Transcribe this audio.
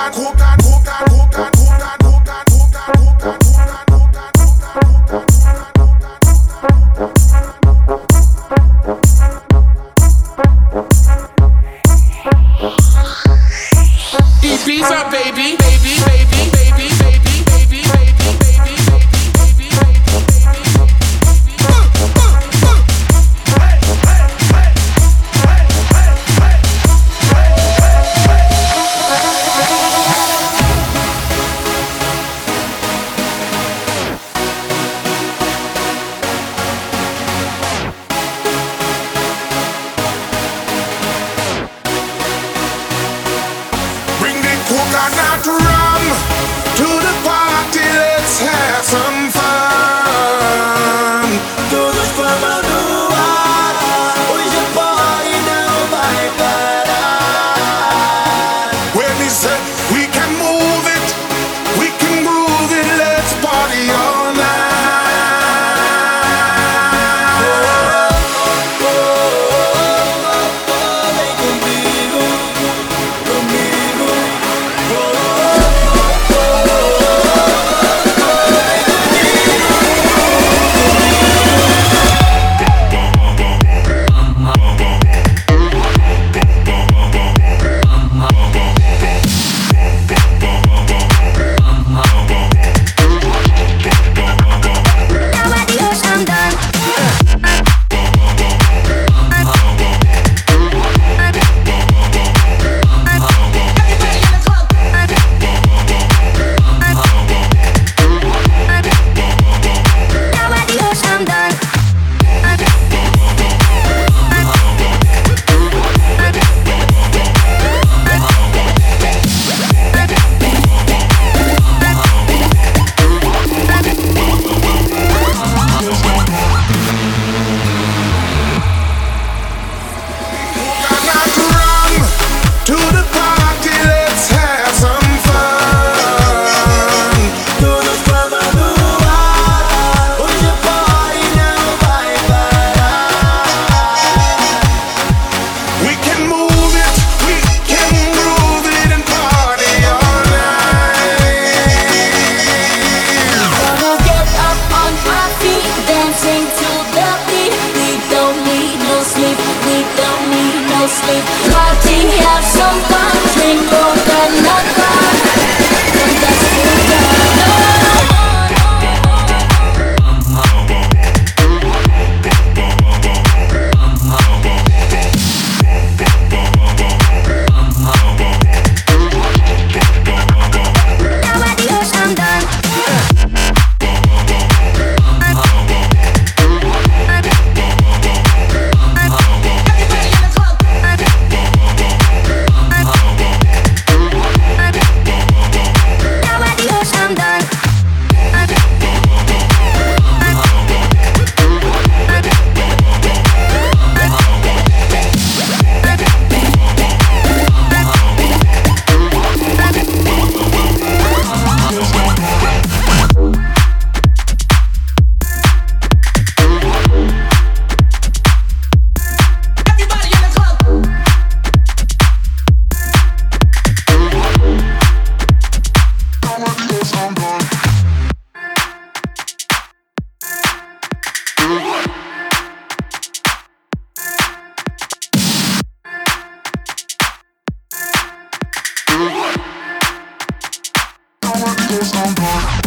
Ibiza, baby, baby, baby, baby, baby, baby, baby, baby. Coconut rum to the party, let's have some fun. To the Spamadua, hoje a party não vai parar. When he said we can move it, we can groove it, let's party all night. Vem comigo, comigo. Sleep, party, have some fun, drink coconut rum, from dusk till I'm done.